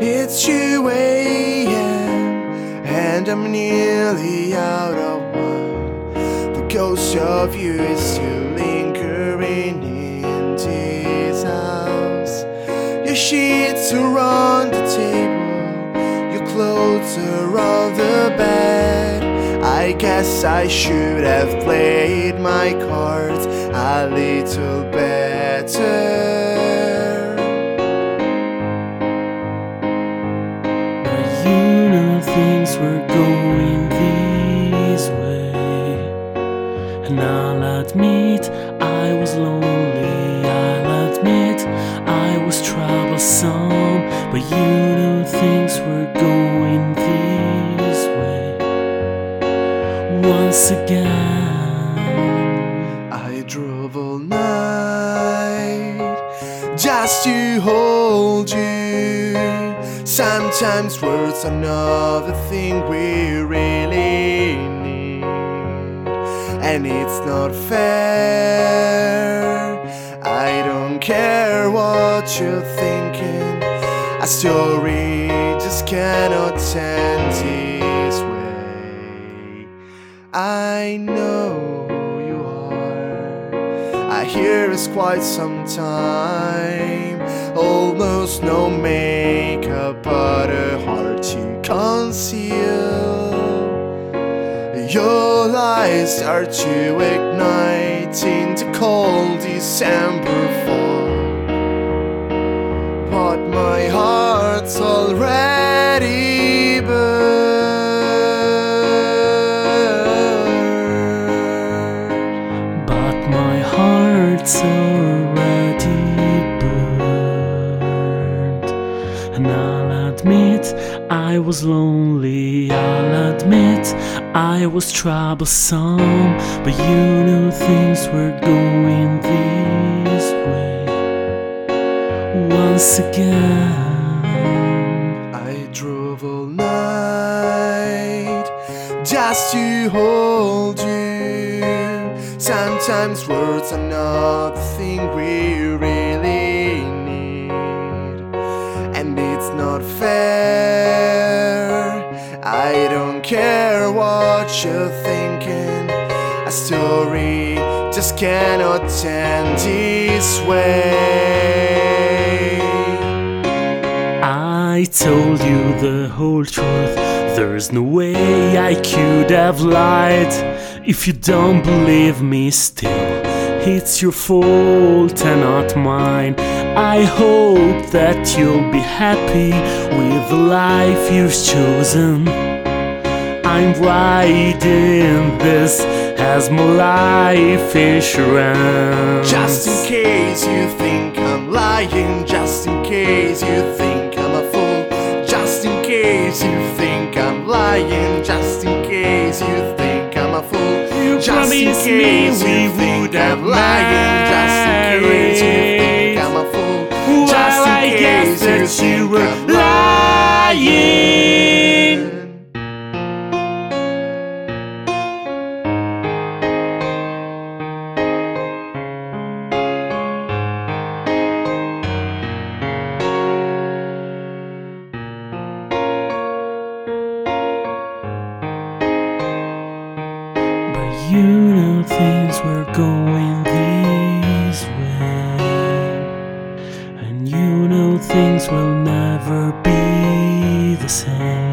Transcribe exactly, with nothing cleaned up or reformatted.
It's two a m and I'm nearly out of wine. The ghost of you is still lingering in this house. Your sheets are on the table, your clothes are on the bed. I guess I should have played my cards a little better. You know things were going this way, and I'll admit I was lonely. I'll admit I was troublesome, but you know things were going this way. Once again, I drove all night just to hold you. Sometimes words are not the thing we really need, and it's not fair. I don't care what you're thinking, a story just cannot end this way. I know you are, I hear it's quite some time, almost no makeup but a heart to conceal. Your lies start to ignite in the cold December fog, but my heart's already burned. but my heart's already burned. And I'll admit I was lonely. I'll admit I was troublesome, but you know things were going this way. Once again, I drove all night just to hold you. Sometimes words are not the thing we really need, and it's not fair. I don't care what you're thinking, a story just cannot end this way. I told you the whole truth. There's no way I could have lied. If you don't believe me still, it's your fault and not mine. I hope that you'll be happy with the life you've chosen. I'm writing this as my life insurance. Just in case you think I'm lying, just in case you think I'm a fool, just in case you think I'm lying, just in case you think I'm a fool, You just in promised me case we you think would I'm have lying, just in case you think I'm a fool, just Well, in I guess case you that you think were I'm lying. You know things were going this way, and you know things will never be the same.